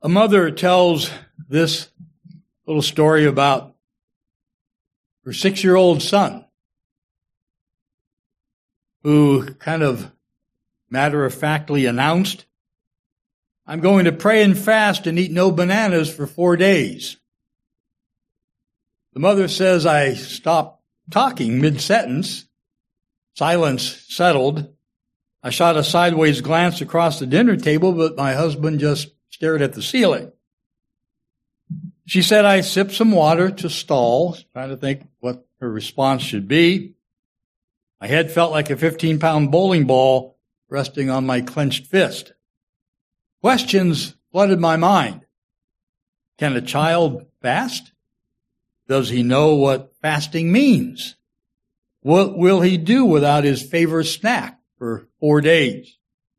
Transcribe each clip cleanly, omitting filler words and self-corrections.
A mother tells this little story about her 6-year-old son who kind of matter-of-factly announced, "I'm going to pray and fast and eat no bananas for 4 days." The mother says, "I stopped talking mid-sentence. Silence settled. I shot a sideways glance across the dinner table, but my husband just stared at the ceiling." She said, "I sipped some water to stall," trying to think what her response should be. "My head felt like a 15-pound bowling ball resting on my clenched fist. Questions flooded my mind. Can a child fast? Does he know what fasting means? What will he do without his favorite snack for 4 days?"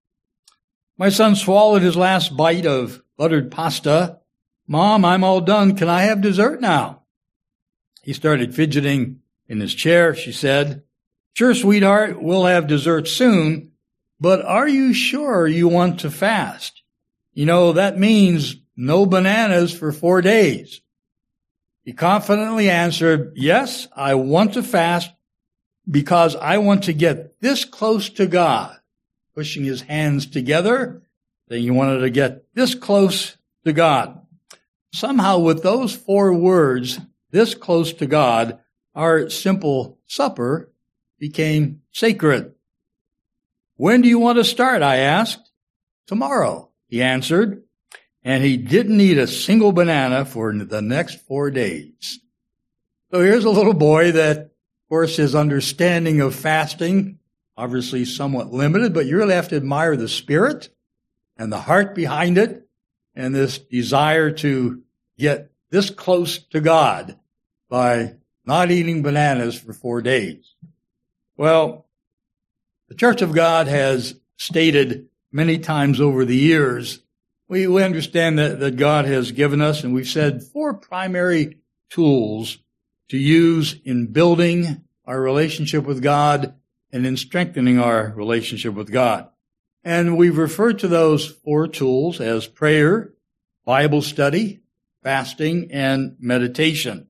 My son swallowed his last bite of buttered pasta. "Mom, I'm all done. Can I have dessert now?" He started fidgeting in his chair. She said, "Sure, sweetheart, we'll have dessert soon, but are you sure you want to fast? You know, that means no bananas for 4 days. He confidently answered, "Yes, I want to fast because I want to get this close to God," pushing his hands together, saying he wanted to get this close to God. Somehow with those 4 words, this close to God, our simple supper became sacred. "When do you want to start?" I asked. "Tomorrow," he answered. And he didn't eat a single banana for the next 4 days. So here's a little boy that, of course, his understanding of fasting, obviously somewhat limited, but you really have to admire the spirit and the heart behind it and this desire to get this close to God by not eating bananas for 4 days. Well, the Church of God has stated many times over the years, we understand that God has given us, and we've said, 4 primary tools to use in building our relationship with God and in strengthening our relationship with God. And we've referred to those 4 tools as prayer, Bible study, fasting, and meditation.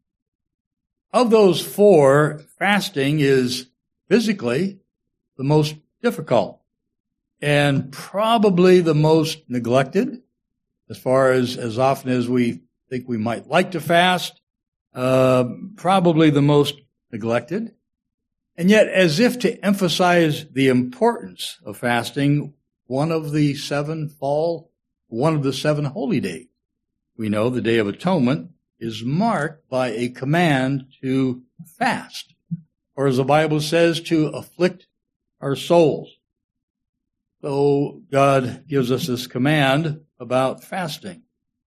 Of those 4, fasting is physically the most difficult and probably the most neglected as far as often as we think we might like to fast, probably the most neglected. And yet, as if to emphasize the importance of fasting, one of the 7 holy days, we know the Day of Atonement, is marked by a command to fast, or as the Bible says, to afflict our souls. So God gives us this command about fasting.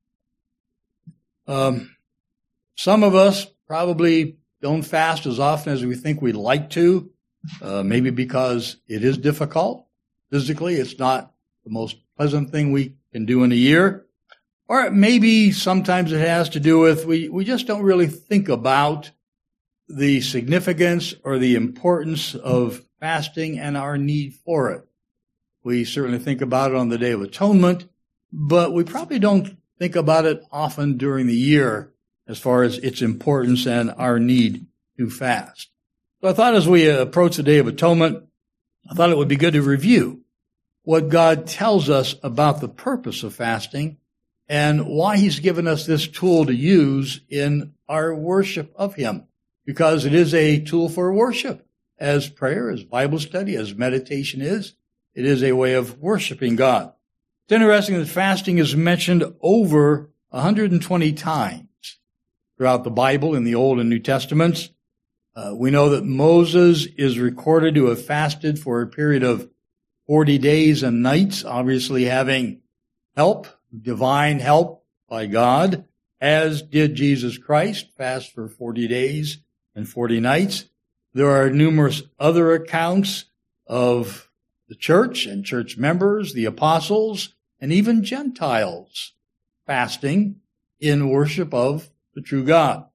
Some of us probably don't fast as often as we think we'd like to, maybe because it is difficult. Physically, it's not the most pleasant thing we can do in a year. Or maybe sometimes it has to do with we just don't really think about the significance or the importance of fasting and our need for it. We certainly think about it on the Day of Atonement, but we probably don't think about it often during the year as far as its importance and our need to fast. So I thought as we approach the Day of Atonement, I thought it would be good to review what God tells us about the purpose of fasting and why he's given us this tool to use in our worship of him, because it is a tool for worship, as prayer, as Bible study, as meditation is. It is a way of worshiping God. It's interesting that fasting is mentioned over 120 times throughout the Bible in the Old and New Testaments. We know that Moses is recorded to have fasted for a period of 40 days and nights, obviously having help, divine help by God, as did Jesus Christ, fast for 40 days and 40 nights. There are numerous other accounts of the church and church members, the apostles, and even Gentiles fasting in worship of the true God.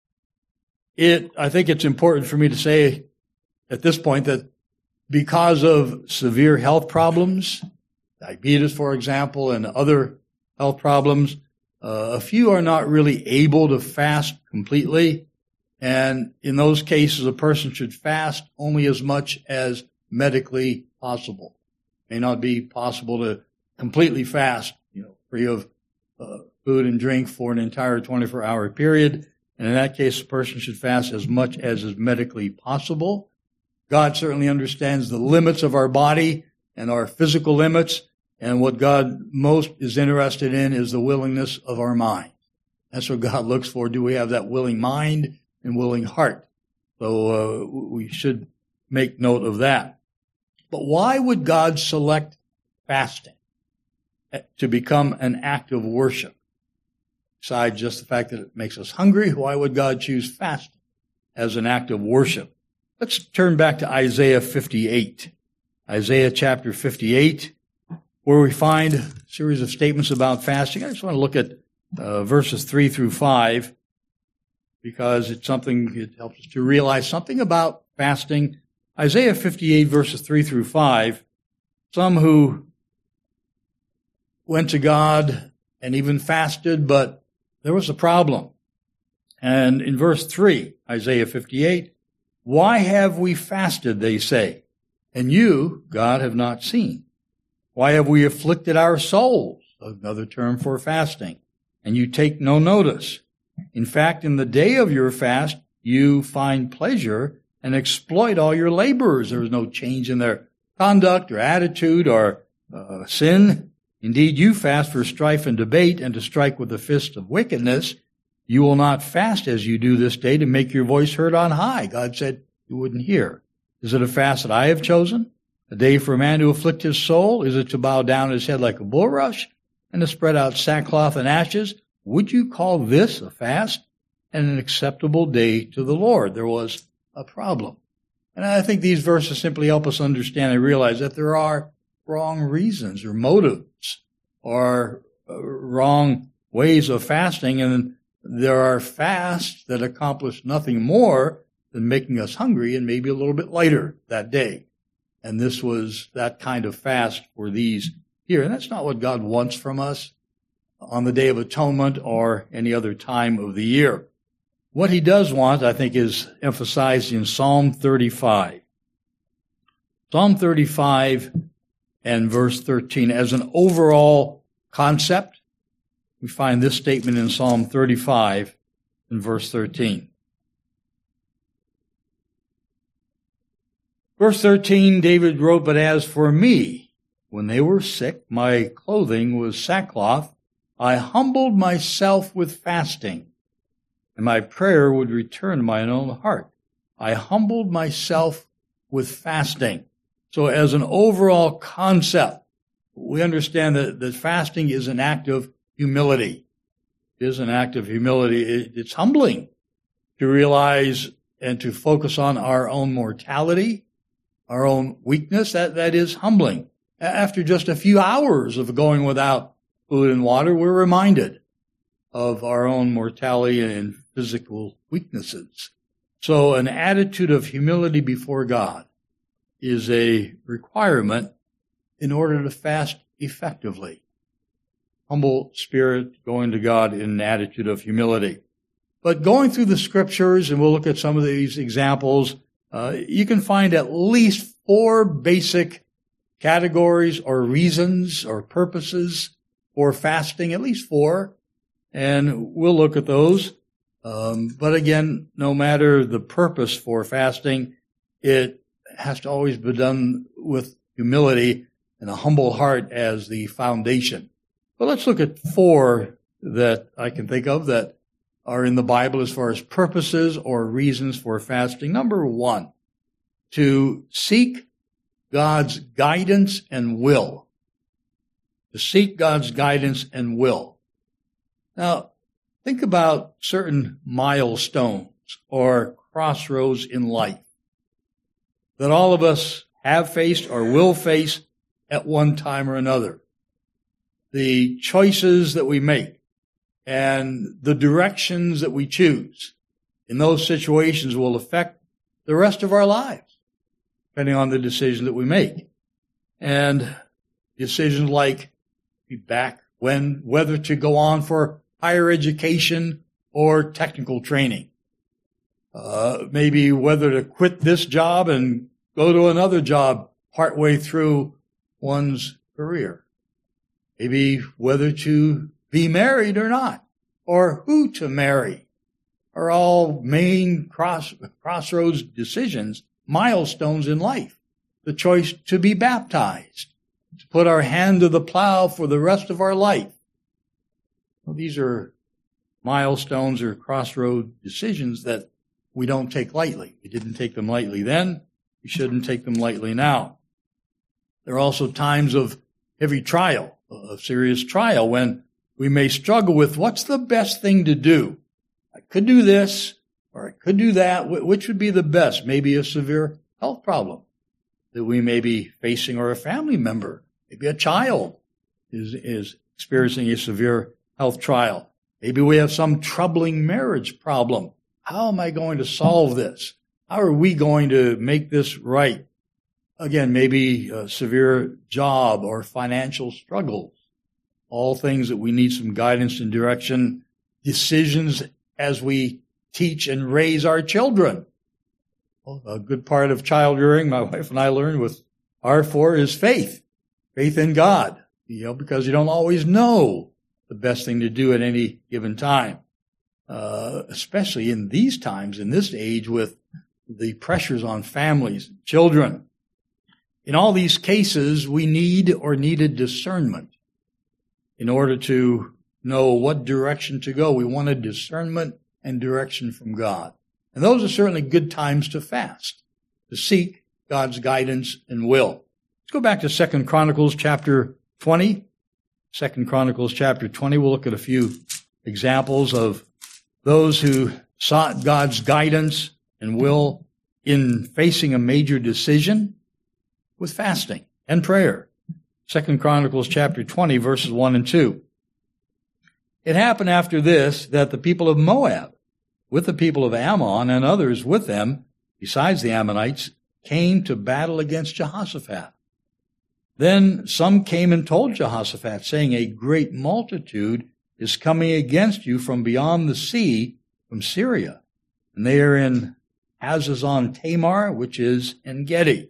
I think it's important for me to say at this point that because of severe health problems, diabetes, for example, and other health problems. A few are not really able to fast completely. And in those cases, a person should fast only as much as medically possible. It may not be possible to completely fast, free of food and drink for an entire 24-hour period. And in that case, a person should fast as much as is medically possible. God certainly understands the limits of our body and our physical limits. And what God most is interested in is the willingness of our mind. That's what God looks for. Do we have that willing mind and willing heart? So we should make note of that. But why would God select fasting to become an act of worship? Besides just the fact that it makes us hungry, why would God choose fasting as an act of worship? Let's turn back to Isaiah 58. Isaiah chapter 58, where we find a series of statements about fasting. I just want to look at verses 3 through 5, because it helps us to realize something about fasting. Isaiah 58, verses 3 through 5, some who went to God and even fasted, but there was a problem. And in verse 3, Isaiah 58, why have we fasted, they say, and you, God, have not seen? Why have we afflicted our souls? Another term for fasting. And you take no notice. In fact, in the day of your fast, you find pleasure and exploit all your laborers. There is no change in their conduct or attitude or sin. Indeed, you fast for strife and debate and to strike with the fist of wickedness. You will not fast as you do this day to make your voice heard on high. God said you wouldn't hear. Is it a fast that I have chosen? A day for a man to afflict his soul? Is it to bow down his head like a bulrush and to spread out sackcloth and ashes? Would you call this a fast and an acceptable day to the Lord? There was a problem. And I think these verses simply help us understand and realize that there are wrong reasons or motives or wrong ways of fasting, and there are fasts that accomplish nothing more than making us hungry and maybe a little bit later that day. And this was that kind of fast for these here. And that's not what God wants from us on the Day of Atonement or any other time of the year. What he does want, I think, is emphasized in Psalm 35. Psalm 35 and verse 13. As an overall concept, we find this statement in Psalm 35 and verse 13. Verse 13, David wrote, but as for me, when they were sick, my clothing was sackcloth. I humbled myself with fasting, and my prayer would return to mine own heart. I humbled myself with fasting. So as an overall concept, we understand that fasting is an act of humility. It is an act of humility. It's humbling to realize and to focus on our own mortality, our own weakness. That is humbling. After just a few hours of going without food and water, we're reminded of our own mortality and physical weaknesses. So an attitude of humility before God is a requirement in order to fast effectively. Humble spirit, going to God in an attitude of humility. But going through the scriptures, and we'll look at some of these examples, you can find at least 4 basic categories or reasons or purposes for fasting, at least 4, and we'll look at those. But again, no matter the purpose for fasting, it has to always be done with humility and a humble heart as the foundation. But let's look at 4 that I can think of that are in the Bible as far as purposes or reasons for fasting. Number 1, to seek God's guidance and will. To seek God's guidance and will. Now, think about certain milestones or crossroads in life that all of us have faced or will face at one time or another. The choices that we make and the directions that we choose in those situations will affect the rest of our lives, depending on the decision that we make. And decisions like be back whether to go on for higher education or technical training. Maybe whether to quit this job and go to another job partway through one's career. Maybe whether to be married or not, or who to marry, are all main crossroads decisions, milestones in life. The choice to be baptized, to put our hand to the plow for the rest of our life. Well, these are milestones or crossroad decisions that we don't take lightly. We didn't take them lightly then. We shouldn't take them lightly now. There are also times of heavy trial, of serious trial, when we may struggle with what's the best thing to do. I could do this, or I could do that. Which would be the best? Maybe a severe health problem that we may be facing, or a family member, maybe a child is experiencing a severe health trial. Maybe we have some troubling marriage problem. How am I going to solve this? How are we going to make this right? Again, maybe a severe job or financial struggles. All things that we need some guidance and direction. Decisions as we teach and raise our children. Well, a good part of child rearing, my wife and I learned with our four, is faith. Faith in God. Because you don't always know the best thing to do at any given time. Especially in these times, in this age, with the pressures on families and children. In all these cases, we needed discernment in order to know what direction to go. We wanted discernment and direction from God. And those are certainly good times to fast, to seek God's guidance and will. Let's go back to 2 Chronicles chapter 20. 2 Chronicles chapter 20, we'll look at a few examples of those who sought God's guidance and will in facing a major decision with fasting and prayer. 2 Chronicles chapter 20, verses 1 and 2. It happened after this that the people of Moab, with the people of Ammon and others with them, besides the Ammonites, came to battle against Jehoshaphat. Then some came and told Jehoshaphat, saying, a great multitude is coming against you from beyond the sea, from Syria. And they are in Hazazon Tamar, which is En Gedi.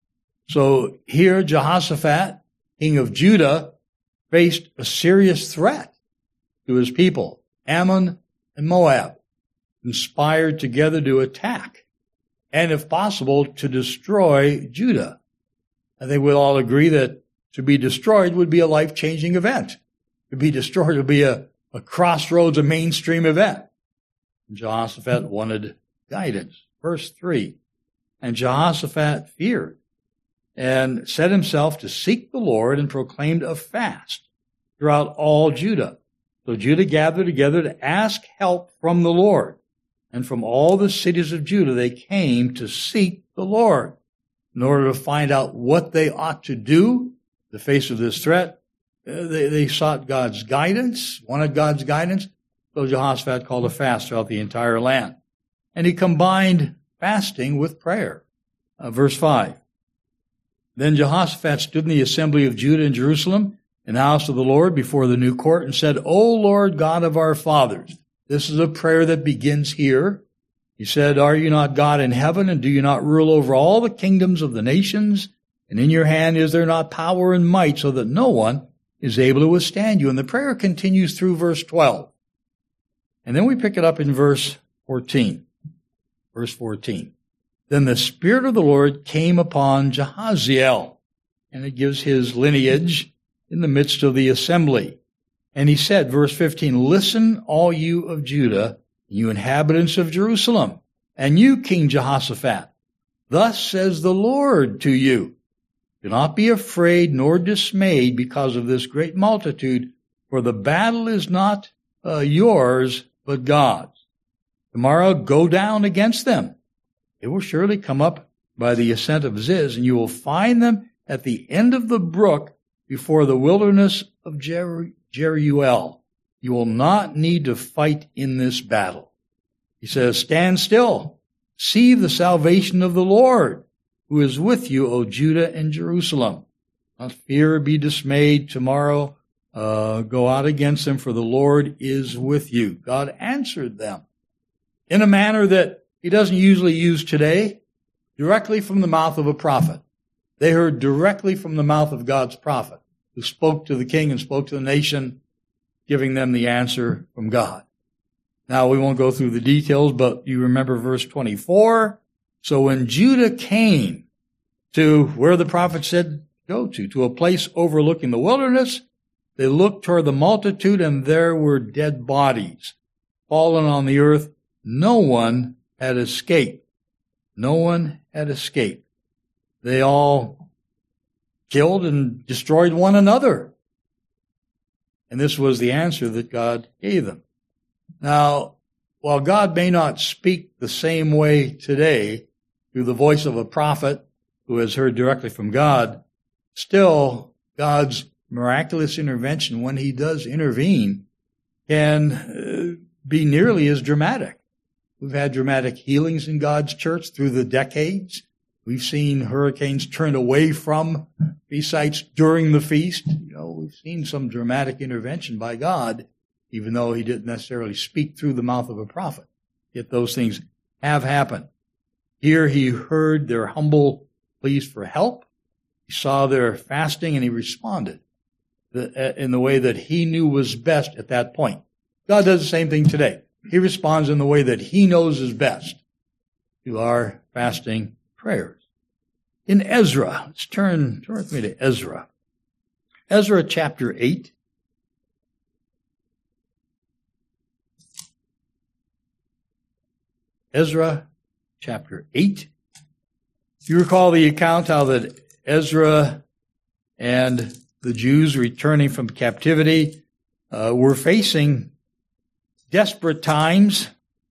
So here Jehoshaphat, king of Judah, faced a serious threat to his people. Ammon and Moab conspired together to attack, and if possible, to destroy Judah. I think we'll all agree that to be destroyed would be a life-changing event. To be destroyed would be a crossroads, a mainstream event. And Jehoshaphat wanted guidance. Verse 3, and Jehoshaphat feared and set himself to seek the Lord and proclaimed a fast throughout all Judah. So Judah gathered together to ask help from the Lord. And from all the cities of Judah they came to seek the Lord in order to find out what they ought to do in the face of this threat. They sought God's guidance, wanted God's guidance. So Jehoshaphat called a fast throughout the entire land. And he combined fasting with prayer. Verse 5. Then Jehoshaphat stood in the assembly of Judah and Jerusalem in the house of the Lord before the new court and said, O Lord God of our fathers. This is a prayer that begins here. He said, are you not God in heaven, and do you not rule over all the kingdoms of the nations? And in your hand is there not power and might, so that no one is able to withstand you? And the prayer continues through verse 12. And then we pick it up in verse 14. Verse 14. Then the Spirit of the Lord came upon Jahaziel, and it gives his lineage in the midst of the assembly. And he said, verse 15, listen, all you of Judah, you inhabitants of Jerusalem, and you, King Jehoshaphat. Thus says the Lord to you, do not be afraid nor dismayed because of this great multitude, for the battle is not yours, but God's. Tomorrow go down against them. They will surely come up by the ascent of Ziz, and you will find them at the end of the brook before the wilderness of Jeruel. You will not need to fight in this battle. He says, stand still. See the salvation of the Lord, who is with you, O Judah and Jerusalem. Not fear or be dismayed tomorrow, go out against them, for the Lord is with you. God answered them in a manner that he doesn't usually use today, directly from the mouth of a prophet. They heard directly from the mouth of God's prophet, who spoke to the king and spoke to the nation, giving them the answer from God. Now, we won't go through the details, but you remember verse 24. So when Judah came to where the prophet said go to a place overlooking the wilderness, they looked toward the multitude, and there were dead bodies fallen on the earth. No one had escaped. No one had escaped. They all killed and destroyed one another. And this was the answer that God gave them. Now, while God may not speak the same way today through the voice of a prophet who has heard directly from God, still God's miraculous intervention, when he does intervene, can be nearly as dramatic. We've had dramatic healings in God's church through the decades. We've seen hurricanes turned away from feast sites during the feast. We've seen some dramatic intervention by God, even though he didn't necessarily speak through the mouth of a prophet. Yet those things have happened. Here he heard their humble pleas for help. He saw their fasting, and he responded in the way that he knew was best at that point. God does the same thing today. He responds in the way that he knows is best to our fasting prayers. In Ezra, let's turn with me to Ezra. Ezra chapter 8. Ezra chapter 8. You recall the account how that Ezra and the Jews returning from captivity were facing desperate times.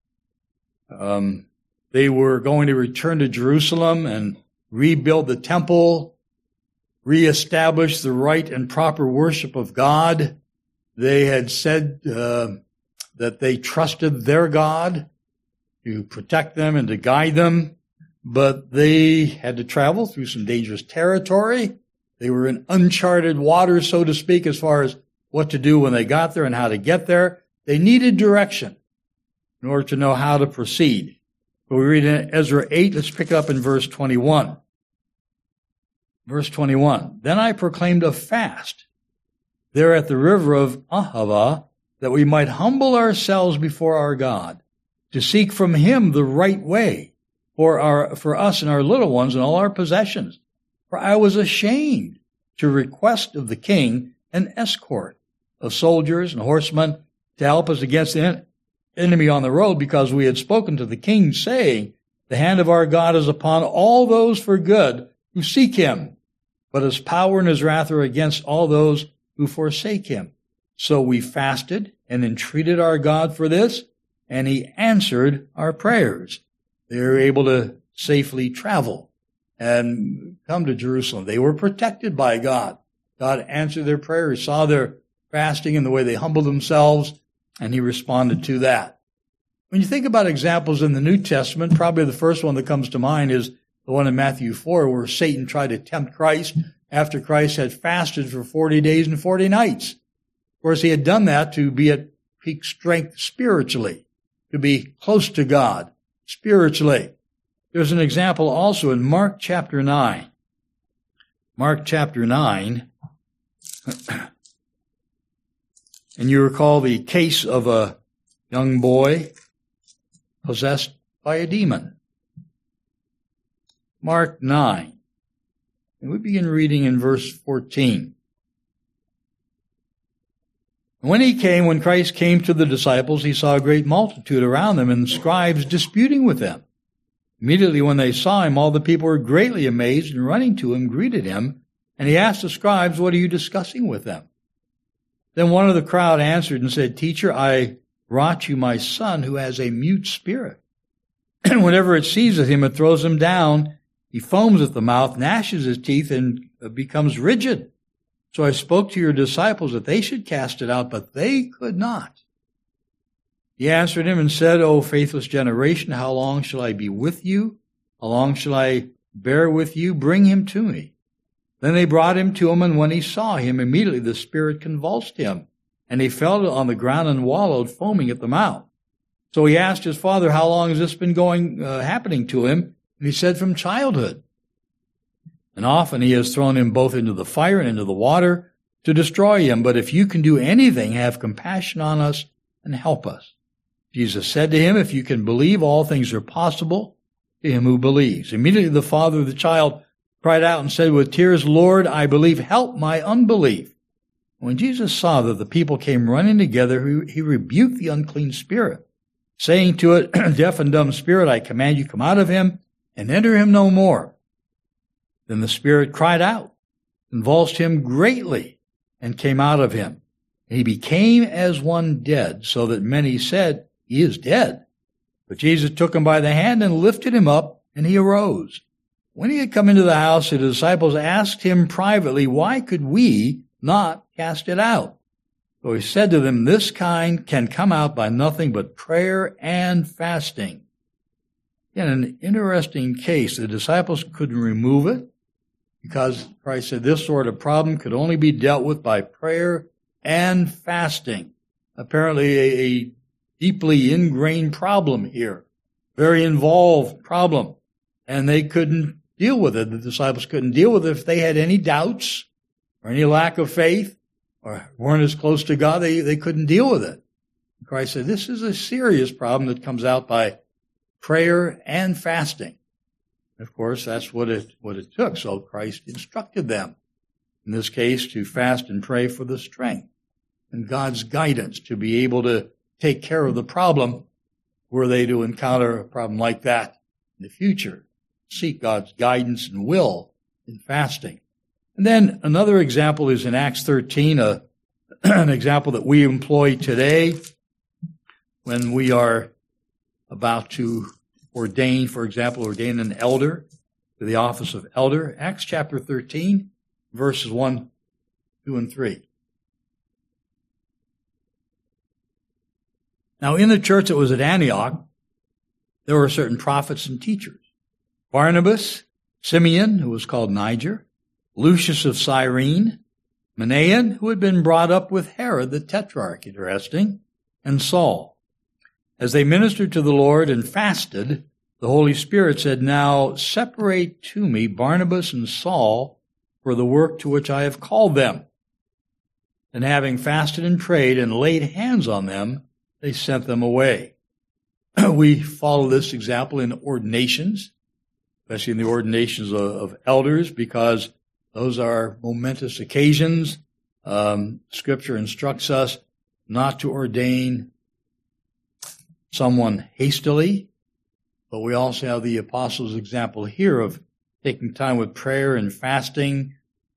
They were going to return to Jerusalem and rebuild the temple, reestablish the right and proper worship of God. They had said that they trusted their God to protect them and to guide them, but they had to travel through some dangerous territory. They were in uncharted waters, so to speak, as far as what to do when they got there and how to get there. They needed direction in order to know how to proceed. So we read in Ezra 8, let's pick it up in verse 21. Verse 21, Then I proclaimed a fast there at the river of Ahava, that we might humble ourselves before our God, to seek from him the right way for us and our little ones and all our possessions. For I was ashamed to request of the king an escort of soldiers and horsemen to help us against the enemy on the road, because we had spoken to the king, saying, The hand of our God is upon all those for good who seek him, but his power and his wrath are against all those who forsake him. So we fasted and entreated our God for this, and he answered our prayers. They were able to safely travel and come to Jerusalem. They were protected by God. God answered their prayers, saw their fasting and the way they humbled themselves, and he responded to that. When you think about examples in the New Testament, probably the first one that comes to mind is the one in Matthew 4, where Satan tried to tempt Christ after Christ had fasted for 40 days and 40 nights. Of course, he had done that to be at peak strength spiritually, to be close to God spiritually. There's an example also in Mark chapter 9. Mark chapter 9. And you recall the case of a young boy possessed by a demon. Mark 9. And we begin reading in verse 14. When Christ came to the disciples, he saw a great multitude around them and scribes disputing with them. Immediately when they saw him, all the people were greatly amazed, and running to him, greeted him. And he asked the scribes, What are you discussing with them? Then one of the crowd answered and said, Teacher, I brought you my son who has a mute spirit. And whenever it seizes him, it throws him down. He foams at the mouth, gnashes his teeth, and becomes rigid. So I spoke to your disciples that they should cast it out, but they could not. He answered him and said, O faithless generation, how long shall I be with you? How long shall I bear with you? Bring him to me. Then they brought him to him, and when he saw him, immediately the spirit convulsed him, and he fell on the ground and wallowed, foaming at the mouth. So he asked his father, how long has this been happening to him? And he said, from childhood. And often he has thrown him both into the fire and into the water to destroy him. But if you can do anything, have compassion on us and help us. Jesus said to him, if you can believe, all things are possible to him who believes. Immediately the father of the child cried out and said with tears, Lord, I believe, help my unbelief. When Jesus saw that the people came running together, he rebuked the unclean spirit, saying to it, deaf and dumb spirit, I command you, come out of him and enter him no more. Then the spirit cried out, convulsed him greatly, and came out of him. And he became as one dead, so that many said, he is dead. But Jesus took him by the hand and lifted him up, and he arose. When he had come into the house, the disciples asked him privately, why could we not cast it out? So he said to them, this kind can come out by nothing but prayer and fasting. In an interesting case, the disciples couldn't remove it because Christ said this sort of problem could only be dealt with by prayer and fasting. Apparently a deeply ingrained problem here, very involved problem, and they couldn't deal with it. The disciples couldn't deal with it if they had any doubts or any lack of faith or weren't as close to God. They couldn't deal with it. Christ said this is a serious problem that comes out by prayer and fasting. Of course, that's what it took. So Christ instructed them, in this case, to fast and pray for the strength and God's guidance to be able to take care of the problem were they to encounter a problem like that in the future. Seek God's guidance and will in fasting. And then another example is in Acts 13, an example that we employ today when we are about to ordain, for example, ordain an elder to the office of elder. Acts chapter 13, verses 1, 2, and 3. Now, in the church that was at Antioch, there were certain prophets and teachers. Barnabas, Simeon, who was called Niger, Lucius of Cyrene, Manaen, who had been brought up with Herod the Tetrarch, interesting, and Saul. As they ministered to the Lord and fasted, the Holy Spirit said, now separate to me Barnabas and Saul for the work to which I have called them. And having fasted and prayed and laid hands on them, they sent them away. We follow this example in ordinations, especially in the ordinations of elders, because those are momentous occasions. Scripture instructs us not to ordain someone hastily, but we also have the apostles' example here of taking time with prayer and fasting,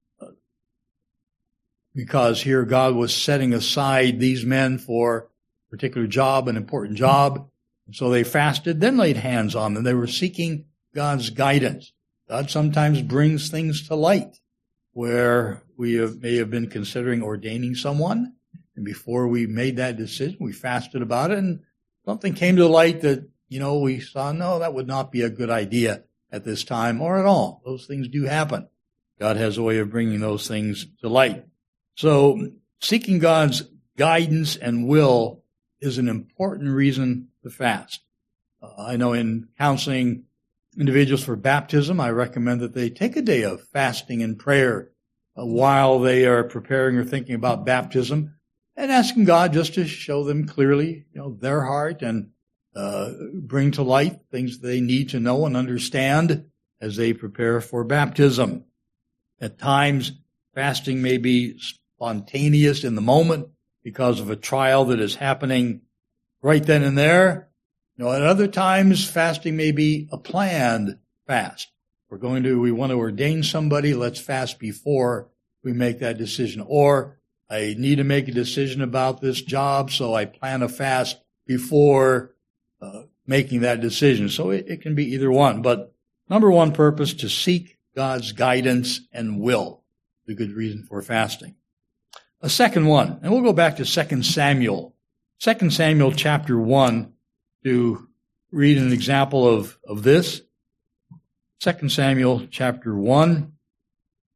because here God was setting aside these men for a particular job, an important job. And so they fasted, then laid hands on them. They were seeking God's guidance. God sometimes brings things to light where we may have been considering ordaining someone, and before we made that decision, we fasted about it, and something came to light that, we saw, no, that would not be a good idea at this time or at all. Those things do happen. God has a way of bringing those things to light. So seeking God's guidance and will is an important reason to fast. I know in counseling individuals for baptism, I recommend that they take a day of fasting and prayer while they are preparing or thinking about baptism, and asking God just to show them clearly, their heart and bring to light things they need to know and understand as they prepare for baptism. At times, fasting may be spontaneous in the moment because of a trial that is happening right then and there. At other times, fasting may be a planned fast. We want to ordain somebody, let's fast before we make that decision. Or I need to make a decision about this job, so I plan a fast before making that decision. So it can be either one. But number one purpose, to seek God's guidance and will, is a good reason for fasting. A second one, and we'll go back to 2 Samuel. 2 Samuel chapter 1 to read an example of this. 2 Samuel chapter 1.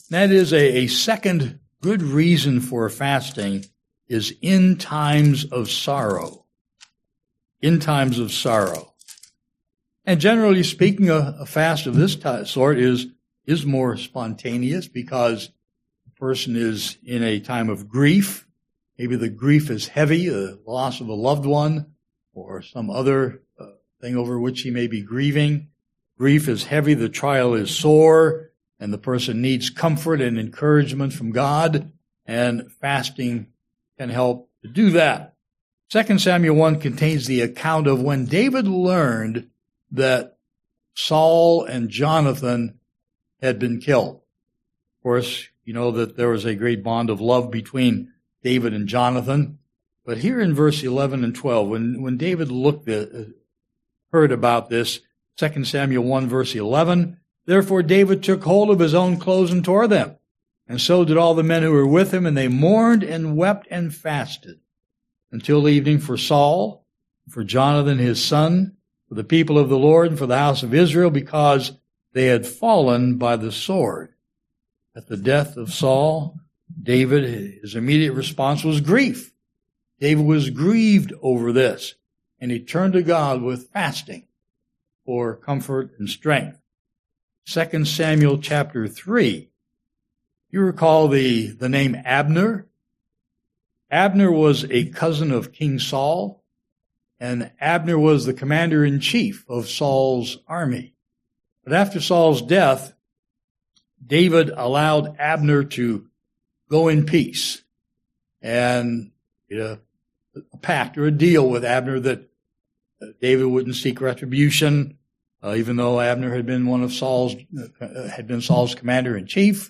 That is a second good reason for fasting is in times of sorrow. In times of sorrow. And generally speaking, a fast of this sort is more spontaneous because the person is in a time of grief. Maybe the grief is heavy, the loss of a loved one, or some other thing over which he may be grieving. Grief is heavy, the trial is sore, and the person needs comfort and encouragement from God, and fasting can help to do that. 2 Samuel 1 contains the account of when David learned that Saul and Jonathan had been killed. Of course, you know that there was a great bond of love between David and Jonathan. But here in verse 11 and 12, when David heard about this, 2 Samuel 1 verse 11, therefore David took hold of his own clothes and tore them. And so did all the men who were with him, and they mourned and wept and fasted until evening for Saul, for Jonathan his son, for the people of the Lord, and for the house of Israel, because they had fallen by the sword. At the death of Saul, David, his immediate response was grief. David was grieved over this, and he turned to God with fasting for comfort and strength. 2 Samuel chapter 3. You recall the name Abner? Abner was a cousin of King Saul, and Abner was the commander-in-chief of Saul's army. But after Saul's death, David allowed Abner to go in peace and a pact or a deal with Abner that David wouldn't seek retribution, even though Abner had been Saul's commander-in-chief.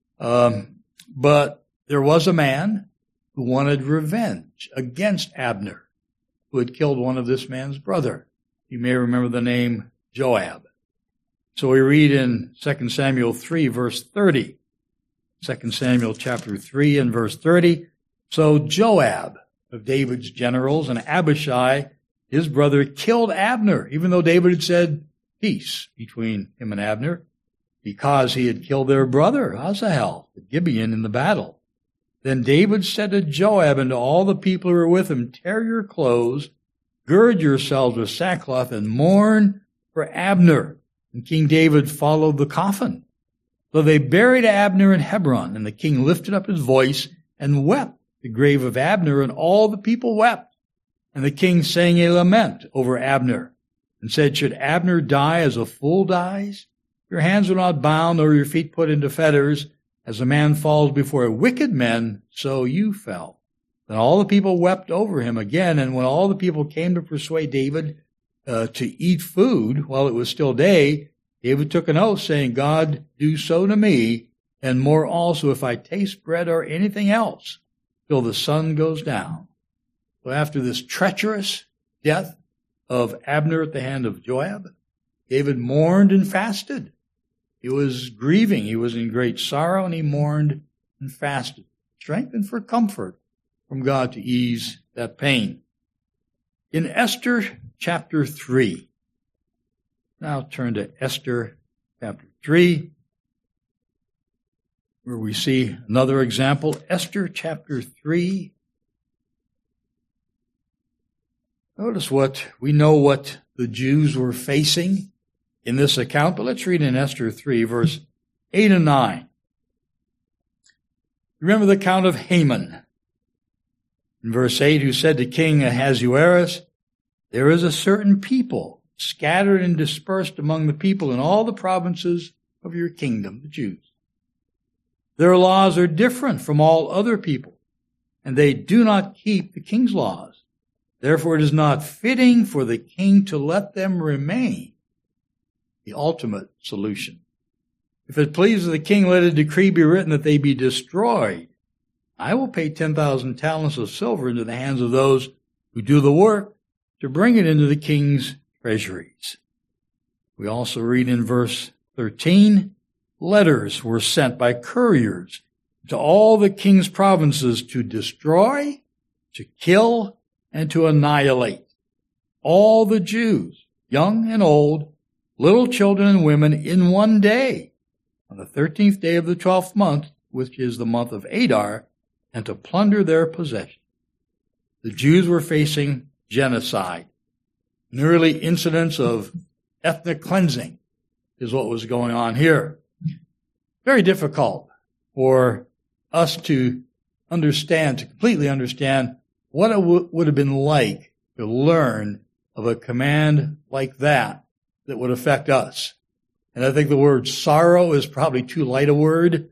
But there was a man who wanted revenge against Abner, who had killed one of this man's brother. You may remember the name Joab. So we read in 2 Samuel 3, verse 30. 2 Samuel chapter 3 and verse 30. So Joab of David's generals and Abishai, his brother, killed Abner, even though David had said peace between him and Abner, because he had killed their brother, Asahel, the Gibeon, in the battle. Then David said to Joab and to all the people who were with him, tear your clothes, gird yourselves with sackcloth, and mourn for Abner. And King David followed the coffin. So they buried Abner in Hebron, and the king lifted up his voice and wept the grave of Abner, and all the people wept. And the king sang a lament over Abner, and said, should Abner die as a fool dies? Your hands were not bound, nor your feet put into fetters. As a man falls before a wicked man, so you fell. Then all the people wept over him again, and when all the people came to persuade David to eat food while it was still day, David took an oath, saying, God, do so to me, and more also if I taste bread or anything else, till the sun goes down. So after this treacherous death of Abner at the hand of Joab, David mourned and fasted. He was grieving. He was in great sorrow, and he mourned and fasted, strengthened for comfort from God to ease that pain. In Esther chapter 3, now turn to Esther chapter 3, where we see another example. Esther chapter 3. Notice what the Jews were facing in this account, but let's read in Esther 3, verse 8 and 9. Remember the account of Haman. In verse 8, who said to King Ahasuerus, there is a certain people scattered and dispersed among the people in all the provinces of your kingdom, the Jews. Their laws are different from all other people, and they do not keep the king's laws. Therefore it is not fitting for the king to let them remain. The ultimate solution. If it pleases the king, let a decree be written that they be destroyed. I will pay 10,000 talents of silver into the hands of those who do the work to bring it into the king's treasuries. We also read in verse 13, letters were sent by couriers to all the king's provinces to destroy, to kill, and to annihilate all the Jews, young and old, little children and women, in one day. on the 13th day of the 12th month, which is the month of Adar, and to plunder their possessions. The Jews were facing genocide. An early incidents of ethnic cleansing is what was going on here. Very difficult for us to understand, to completely understand what it would have been like to learn of a command like that would affect us. And I think the word sorrow is probably too light a word,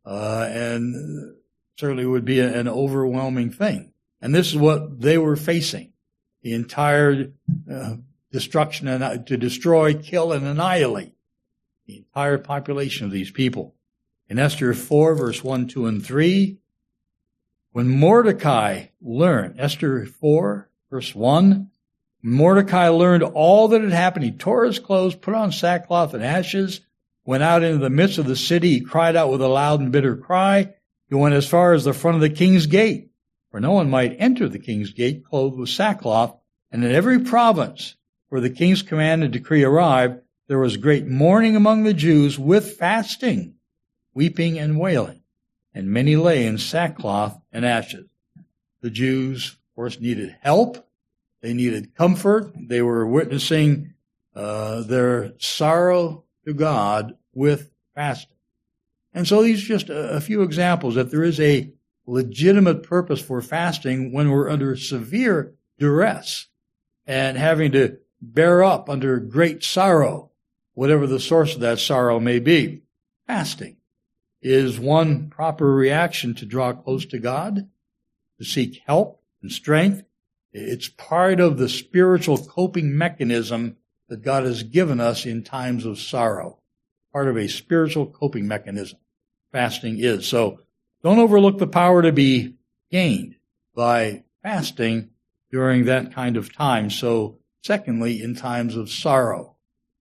and certainly would be an overwhelming thing. And this is what they were facing. The entire destruction, and to destroy, kill, and annihilate the entire population of these people. In Esther 4, verse 1, 2, and 3, when Mordecai learned, Esther 4, verse 1, Mordecai learned all that had happened. He tore his clothes, put on sackcloth and ashes, went out into the midst of the city. He cried out with a loud and bitter cry. He went as far as the front of the king's gate, for no one might enter the king's gate clothed with sackcloth. And in every province where the king's command and decree arrived, there was great mourning among the Jews with fasting, weeping and wailing, and many lay in sackcloth and ashes. The Jews, of course, needed help. They needed comfort. They were witnessing their sorrow to God with fasting. And so these are just a few examples that there is a legitimate purpose for fasting when we're under severe duress and having to bear up under great sorrow, whatever the source of that sorrow may be. Fasting is one proper reaction to draw close to God, to seek help and strength. It's part of the spiritual coping mechanism that God has given us in times of sorrow. Part of a spiritual coping mechanism. Fasting is. So don't overlook the power to be gained by fasting during that kind of time. So secondly, in times of sorrow.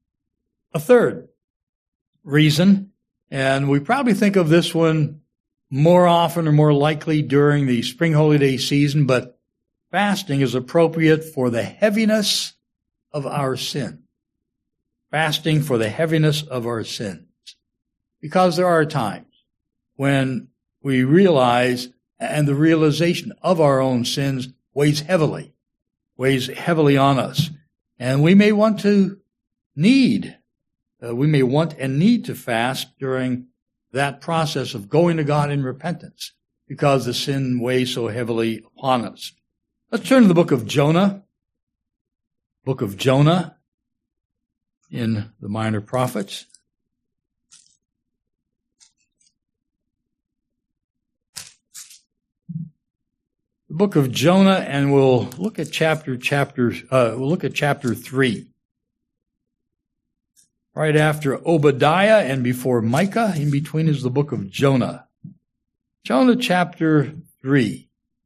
A third reason, and we probably think of this one more often or more likely during the spring holiday season, but fasting is appropriate for the heaviness of our sin. Fasting for the heaviness of our sins. Because there are times when we realize, and the realization of our own sins weighs heavily on us. And we may want and need to fast during that process of going to God in repentance because the sin weighs so heavily upon us. Let's turn to the book of Jonah. Book of Jonah in the Minor Prophets. The book of Jonah, and we'll look at chapter 3. Right after Obadiah and before Micah, in between is the book of Jonah. Jonah chapter 3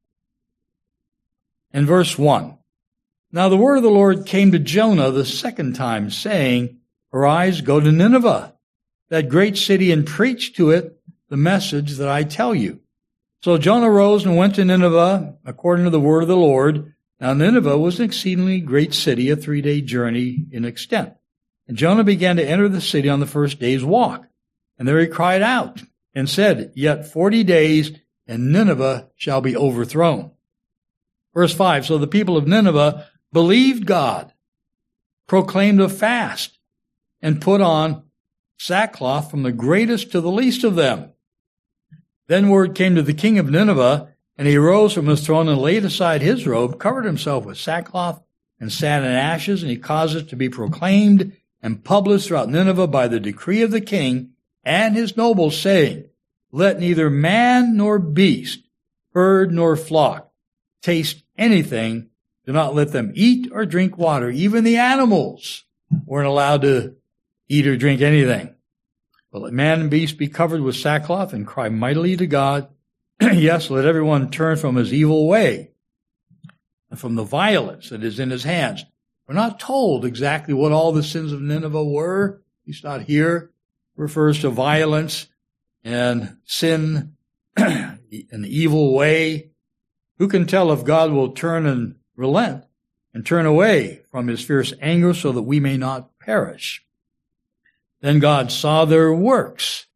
and verse 1. Now the word of the Lord came to Jonah the second time, saying, Arise, go to Nineveh, that great city, and preach to it the message that I tell you. So Jonah rose and went to Nineveh, according to the word of the Lord. Now Nineveh was an exceedingly great city, a 3-day journey in extent. And Jonah began to enter the city on the first day's walk. And there he cried out and said, Yet 40 days, and Nineveh shall be overthrown. Verse 5, So the people of Nineveh believed God, proclaimed a fast, and put on sackcloth from the greatest to the least of them. Then word came to the king of Nineveh, and he rose from his throne and laid aside his robe, covered himself with sackcloth, and sat in ashes, and he caused it to be proclaimed and published throughout Nineveh by the decree of the king and his nobles, saying, Let neither man nor beast, bird nor flock, taste anything. Do not let them eat or drink water. Even the animals weren't allowed to eat or drink anything. But let man and beast be covered with sackcloth and cry mightily to God. Yes, let everyone turn from his evil way and from the violence that is in his hands. We're not told exactly what all the sins of Nineveh were. At least not here. It refers to violence and sin, an evil way. Who can tell if God will turn and relent and turn away from his fierce anger so that we may not perish? Then God saw their works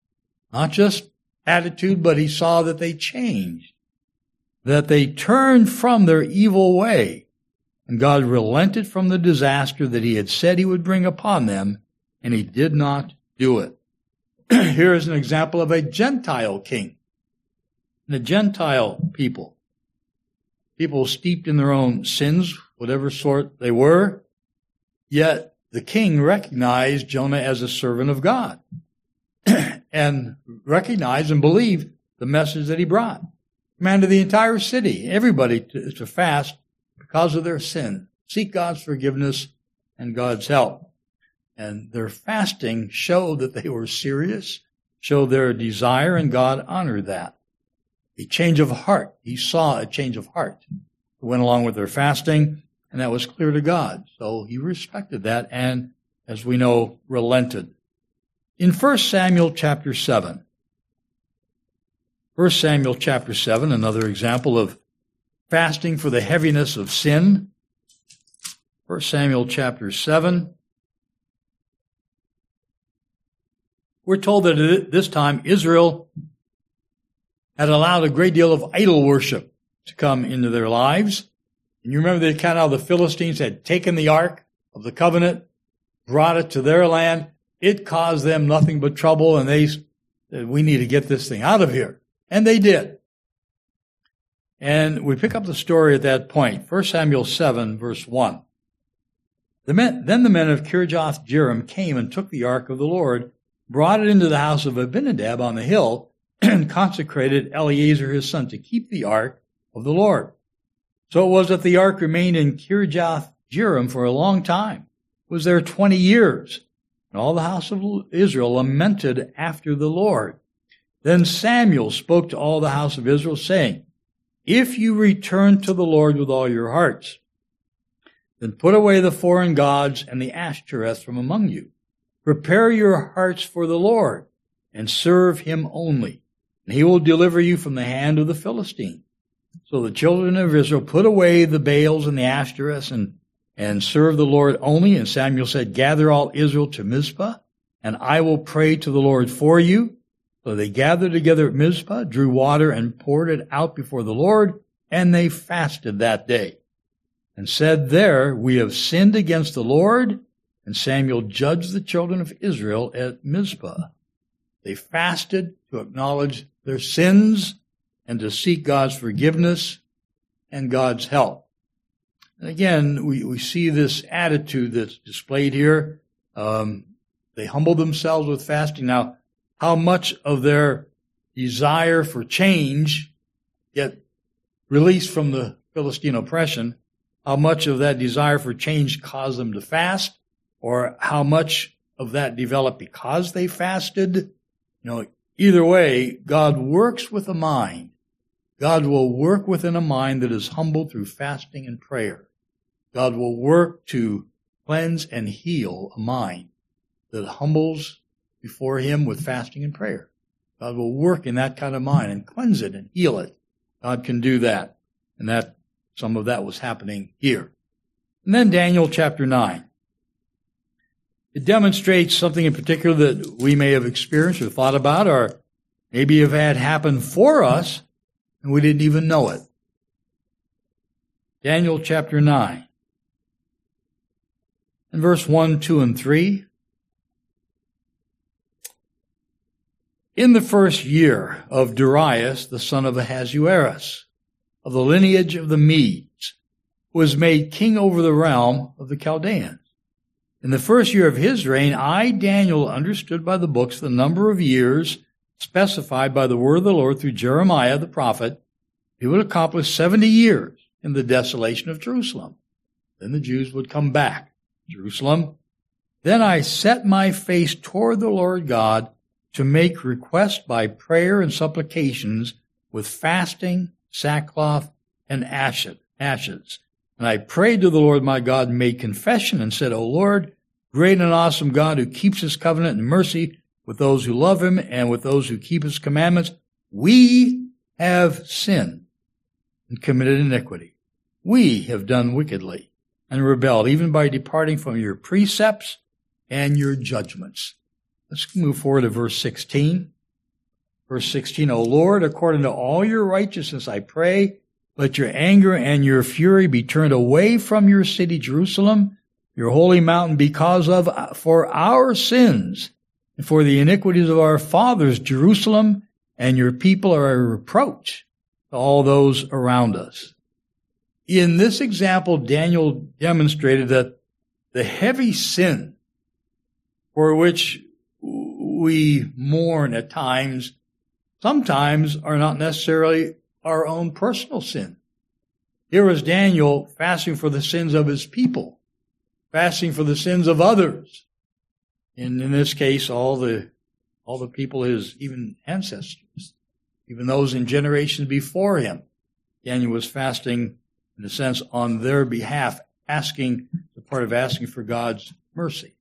Not just attitude, but he saw that they changed, that they turned from their evil way. And God relented from the disaster that he had said he would bring upon them, and he did not do it. Here is an example of a Gentile king. The Gentile people steeped in their own sins, whatever sort they were, yet the king recognized Jonah as a servant of God and recognized and believed the message that he brought. Commanded the entire city, everybody to fast because of their sin. Seek God's forgiveness and God's help. And their fasting showed that they were serious, showed their desire, and God honored that. A change of heart. He saw a change of heart. It went along with their fasting, and that was clear to God. So he respected that and, as we know, relented. In 1 Samuel chapter 7, 1 Samuel chapter 7, another example of fasting for the heaviness of sin. 1 Samuel chapter 7. We're told that at this time Israel had allowed a great deal of idol worship to come into their lives. And you remember the account how the Philistines had taken the Ark of the Covenant, brought it to their land. It caused them nothing but trouble, and they said, we need to get this thing out of here. And they did. And we pick up the story at that point. 1 Samuel 7, verse 1. Then the men of Kirjath-jearim came and took the ark of the Lord, brought it into the house of Abinadab on the hill, and consecrated Eleazar his son to keep the ark of the Lord. So it was that the ark remained in Kirjath-jearim for a long time. It was there 20 years. And all the house of Israel lamented after the Lord. Then Samuel spoke to all the house of Israel, saying, if you return to the Lord with all your hearts, then put away the foreign gods and the Ashtoreth from among you. Prepare your hearts for the Lord, and serve him only, and he will deliver you from the hand of the Philistine. So the children of Israel put away the Baals and the Ashtoreths and served the Lord only. And Samuel said, gather all Israel to Mizpah, and I will pray to the Lord for you. So they gathered together at Mizpah, drew water, and poured it out before the Lord, and they fasted that day, and said there, we have sinned against the Lord. And Samuel judged the children of Israel at Mizpah. They fasted to acknowledge their sins and to seek God's forgiveness and God's help. And again, we see this attitude that's displayed here. They humbled themselves with fasting. Now, how much of their desire for change, yet released from the Philistine oppression, how much of that desire for change caused them to fast, or how much of that developed because they fasted? Either way, God works with a mind. God will work within a mind that is humbled through fasting and prayer. God will work to cleanse and heal a mind that humbles before him with fasting and prayer. God will work in that kind of mind and cleanse it and heal it. God can do that. And that some of that was happening here. And then Daniel chapter 9. It demonstrates something in particular that we may have experienced or thought about, or maybe have had happen for us, and we didn't even know it. Daniel chapter 9. And verse 1, 2, and 3. In the first year of Darius, the son of Ahasuerus, of the lineage of the Medes, was made king over the realm of the Chaldeans. In the first year of his reign, I, Daniel, understood by the books the number of years specified by the word of the Lord through Jeremiah the prophet. He would accomplish 70 years in the desolation of Jerusalem. Then the Jews would come back to Jerusalem. Then I set my face toward the Lord God to make request by prayer and supplications with fasting, sackcloth, and ashes. And I prayed to the Lord my God and made confession and said, O Lord, great and awesome God who keeps his covenant and mercy with those who love him and with those who keep his commandments, we have sinned and committed iniquity. We have done wickedly and rebelled, even by departing from your precepts and your judgments. Let's move forward to verse 16. Verse 16, O Lord, according to all your righteousness, I pray, let your anger and your fury be turned away from your city, Jerusalem, your holy mountain, for our sins and for the iniquities of our fathers, Jerusalem, and your people are a reproach to all those around us. In this example, Daniel demonstrated that the heavy sin for which we mourn at times, sometimes are not necessarily our own personal sin. Here was Daniel fasting for the sins of his people, fasting for the sins of others. And in this case, all the people, his even ancestors, even those in generations before him. Daniel was fasting, in a sense, on their behalf, the part of asking for God's mercy.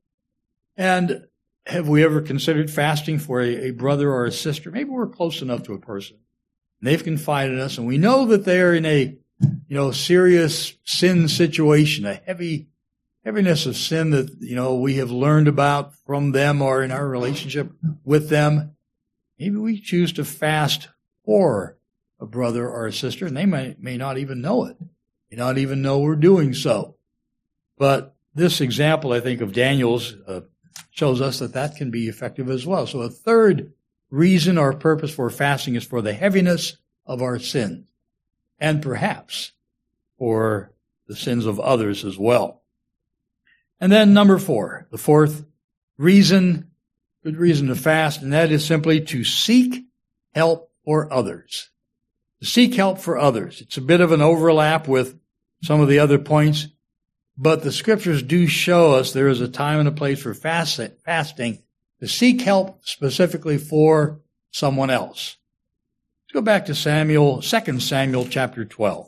And have we ever considered fasting for a brother or a sister? Maybe we're close enough to a person, and they've confided in us, and we know that they're in a serious sin situation, a heaviness of sin that we have learned about from them or in our relationship with them. Maybe we choose to fast for a brother or a sister, and they may not even know it, may not even know we're doing so. But this example, I think, of Daniel's shows us that can be effective as well. So a third reason or purpose for fasting is for the heaviness of our sins, and perhaps for the sins of others as well. And then number 4, the fourth reason, good reason to fast, and that is simply to seek help for others. To seek help for others. It's a bit of an overlap with some of the other points, but the scriptures do show us there is a time and a place for fasting to seek help specifically for someone else. Let's go back to 2 Samuel chapter 12.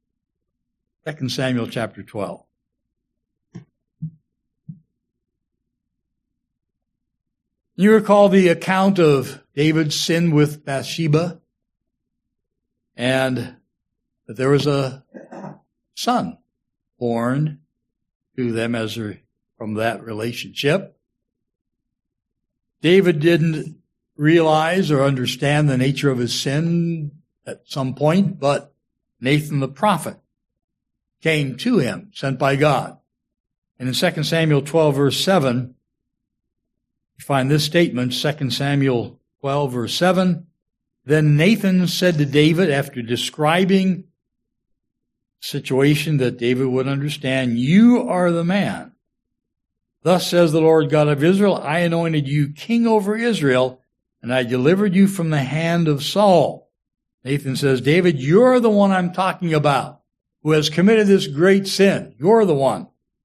2 Samuel chapter 12. You recall the account of David's sin with Bathsheba, and that there was a son born to them from that relationship. David didn't realize or understand the nature of his sin at some point, but Nathan the prophet came to him, sent by God. And in 2 Samuel 12, verse 7, you find this statement, 2 Samuel 12, verse 7, Then Nathan said to David, after describing the situation that David would understand, You are the man. Thus says the Lord God of Israel, I anointed you king over Israel, and I delivered you from the hand of Saul. Nathan says, David, you're the one I'm talking about, who has committed this great sin. You're the one.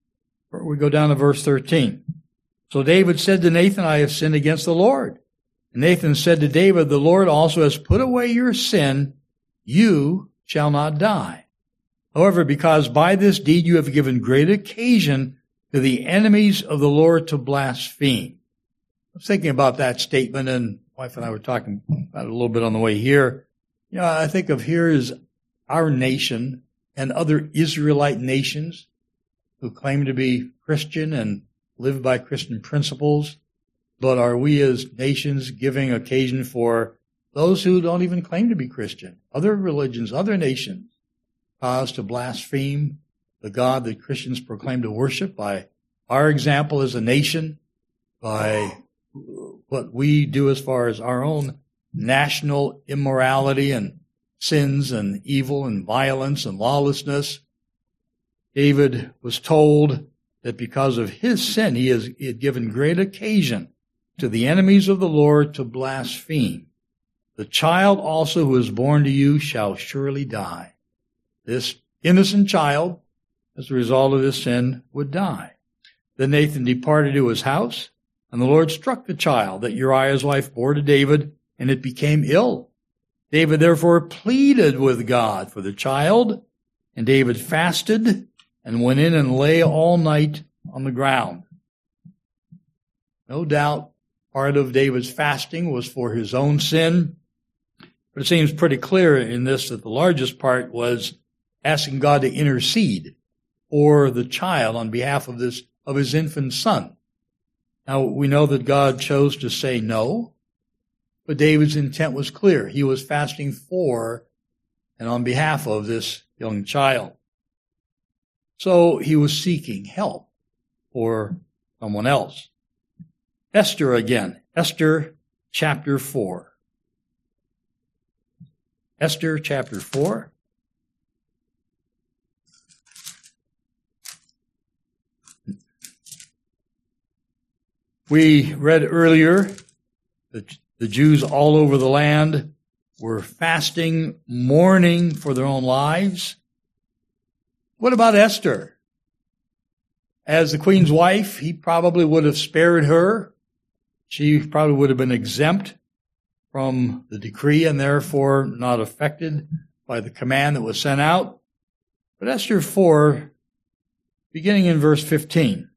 We go down to verse 13. So David said to Nathan, I have sinned against the Lord. And Nathan said to David, The Lord also has put away your sin. You shall not die. However, because by this deed you have given great occasion to the enemies of the Lord to blaspheme. I was thinking about that statement, and my wife and I were talking about it a little bit on the way here. I think of here as our nation and other Israelite nations who claim to be Christian and live by Christian principles, but are we as nations giving occasion for those who don't even claim to be Christian, other religions, other nations, cause to blaspheme the God that Christians proclaim to worship by our example as a nation, by what we do as far as our own national immorality and sins and evil and violence and lawlessness. David was told that because of his sin, he had given great occasion to the enemies of the Lord to blaspheme. The child also who is born to you shall surely die. This innocent child, as a result of his sin, would die. Then Nathan departed to his house, and the Lord struck the child that Uriah's wife bore to David, and it became ill. David therefore pleaded with God for the child, and David fasted and went in and lay all night on the ground. No doubt part of David's fasting was for his own sin, but it seems pretty clear in this that the largest part was asking God to intercede for the child on behalf of his infant son. Now, we know that God chose to say no, But David's intent was clear. He was fasting for and on behalf of this young child. So he was seeking help for someone else. Esther again. Esther chapter 4. Esther chapter 4. We read earlier that the Jews all over the land were fasting, mourning for their own lives. What about Esther? As the queen's wife, he probably would have spared her. She probably would have been exempt from the decree and therefore not affected by the command that was sent out. But Esther 4, beginning in verse 15.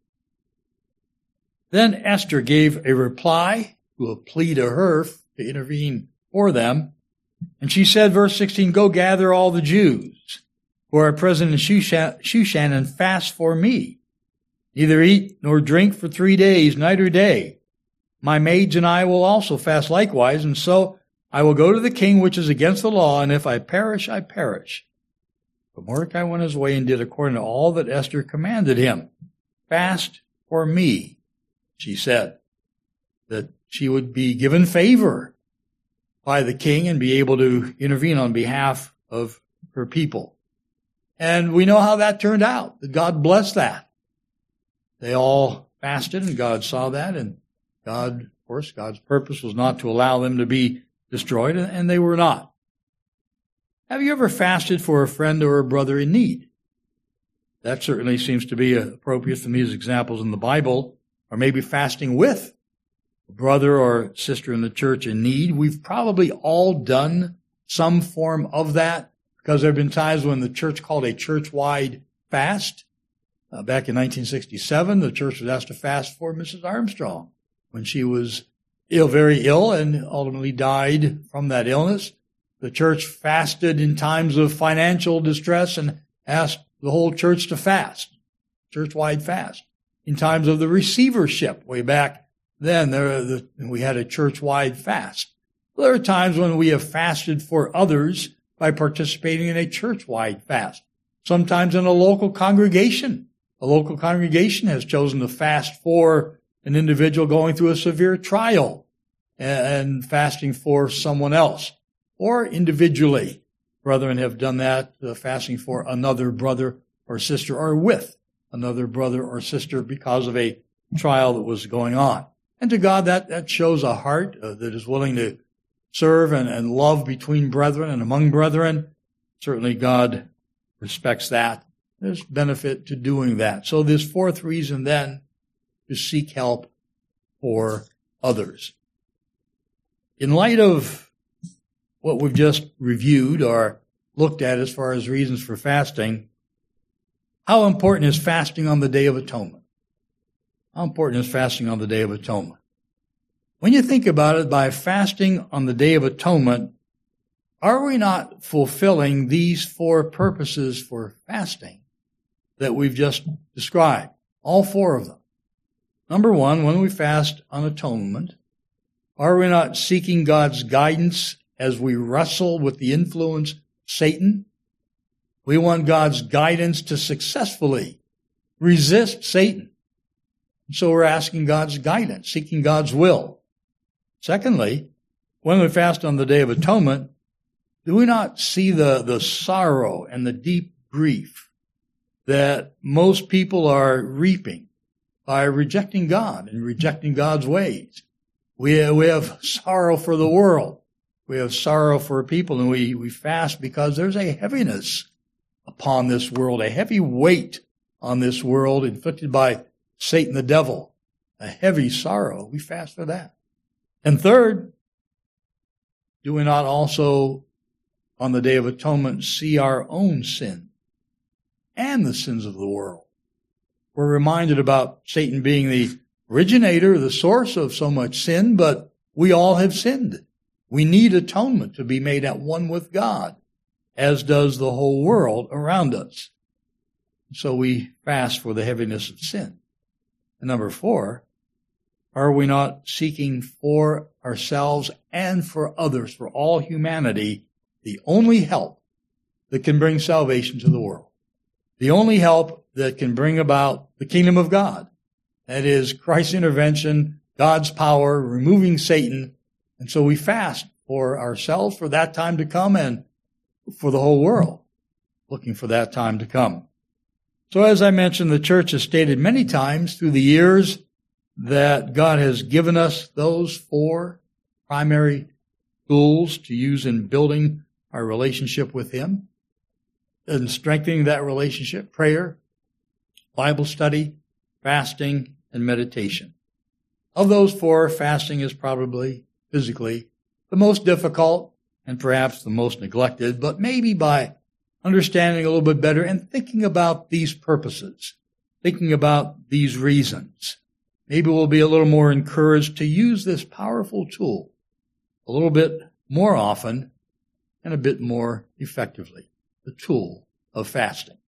Then Esther gave a reply to a plea to her to intervene for them. And she said, verse 16, "Go gather all the Jews who are present in Shushan and fast for me. Neither eat nor drink for 3 days, night or day. My maids and I will also fast likewise, and so I will go to the king, which is against the law, and if I perish, I perish." But Mordecai went his way and did according to all that Esther commanded him. "Fast for me," she said, that she would be given favor by the king and be able to intervene on behalf of her people. And we know how that turned out, that God blessed that. They all fasted and God saw that, and God, of course, God's purpose was not to allow them to be destroyed, and they were not. Have you ever fasted for a friend or a brother in need? That certainly seems to be appropriate from these examples in the Bible. Or maybe fasting with a brother or sister in the church in need. We've probably all done some form of that, because there have been times when the church called a church-wide fast. Back in 1967, the church was asked to fast for Mrs. Armstrong when she was ill, very ill, and ultimately died from that illness. The church fasted in times of financial distress and asked the whole church to fast, church-wide fast. In times of the receivership, way back then, we had a church-wide fast. There are times when we have fasted for others by participating in a church-wide fast. Sometimes in a local congregation. A local congregation has chosen to fast for an individual going through a severe trial and fasting for someone else. Or individually, brethren have done that, fasting for another brother or sister, or with another brother or sister because of a trial that was going on. And to God, that shows a heart that is willing to serve and love between brethren and among brethren. Certainly God respects that. There's benefit to doing that. So this fourth reason then, to seek help for others. In light of what we've just reviewed or looked at as far as reasons for fasting, how important is fasting on the Day of Atonement? How important is fasting on the Day of Atonement? When you think about it, by fasting on the Day of Atonement, are we not fulfilling these four purposes for fasting that we've just described? All four of them. Number one, when we fast on atonement, are we not seeking God's guidance as we wrestle with the influence of Satan? We want God's guidance to successfully resist Satan. So we're asking God's guidance, seeking God's will. Secondly, when we fast on the Day of Atonement, do we not see the sorrow and the deep grief that most people are reaping by rejecting God and rejecting God's ways? We have sorrow for the world. We have sorrow for people, and we fast because there's a heaviness upon this world, a heavy weight on this world inflicted by Satan the devil, a heavy sorrow. We fast for that. And third, do we not also on the Day of Atonement see our own sin and the sins of the world? We're reminded about Satan being the originator, the source of so much sin, but we all have sinned. We need atonement to be made at one with God, as does the whole world around us. So we fast for the heaviness of sin. And number four, are we not seeking for ourselves and for others, for all humanity, the only help that can bring salvation to the world? The only help that can bring about the kingdom of God. That is Christ's intervention, God's power, removing Satan. And so we fast for ourselves for that time to come and for the whole world, looking for that time to come. So as I mentioned, the church has stated many times through the years that God has given us those 4 primary tools to use in building our relationship with Him and strengthening that relationship: prayer, Bible study, fasting, and meditation. Of those 4, fasting is probably physically the most difficult and perhaps the most neglected, but maybe by understanding a little bit better and thinking about these purposes, thinking about these reasons, maybe we'll be a little more encouraged to use this powerful tool a little bit more often and a bit more effectively, the tool of fasting.